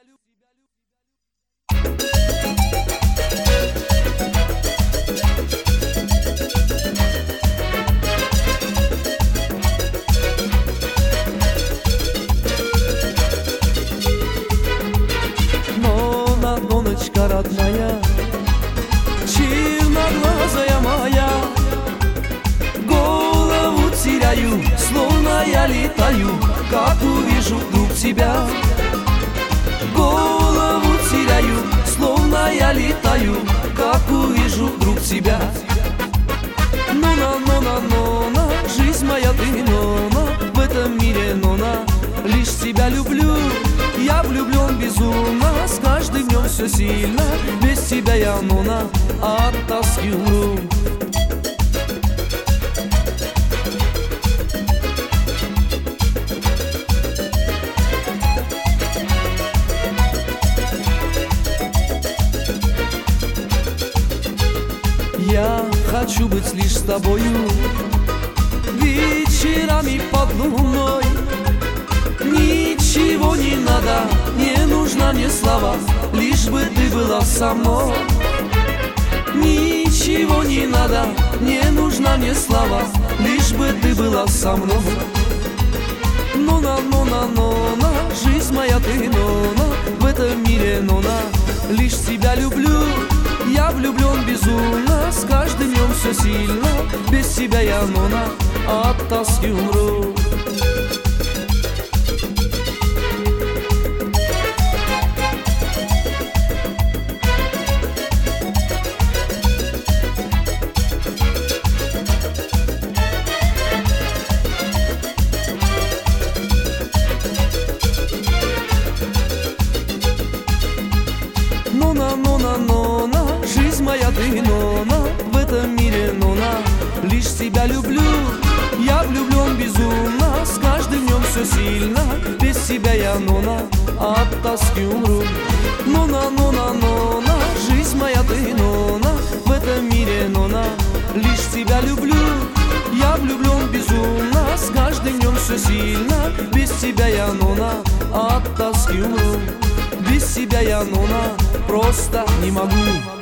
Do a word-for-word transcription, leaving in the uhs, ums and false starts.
Нона, ноночка родная, черноглазая моя, голову теряю, словно я летаю, как увижу вдруг тебя. Голову теряю, словно я летаю, как увижу вдруг тебя. Нона, нона, нона, жизнь моя ты, нона, в этом мире, нона, лишь тебя люблю. Я влюблен безумно, с каждым днем все сильно, без тебя я, нона, от тоски умру. Я хочу быть лишь с тобою, вечерами под луной. Ничего не надо, не нужна мне слава, лишь бы ты была со мной. Ничего не надо, не нужна мне слава, лишь бы ты была со мной. Нона, нона, нона, жизнь моя ты, нона, в этом мире, нона, лишь тебя люблю. Я влюблен безумно, с каждым днем все сильно, без тебя я, нона, от тоски умру. Нона, нона, нона, жизнь моя ты, нона, в этом мире, нона, лишь тебя люблю. Я влюблен безумно, с каждым днем все сильно, без тебя я, нона, от тоски умру. Нона, нона, нона, жизнь моя ты, нона, в этом мире, нона, лишь тебя люблю. Я влюблен безумно, с каждым днем все сильно, без тебя я, нона, от тоски умру. Без тебя я, нона, просто не могу.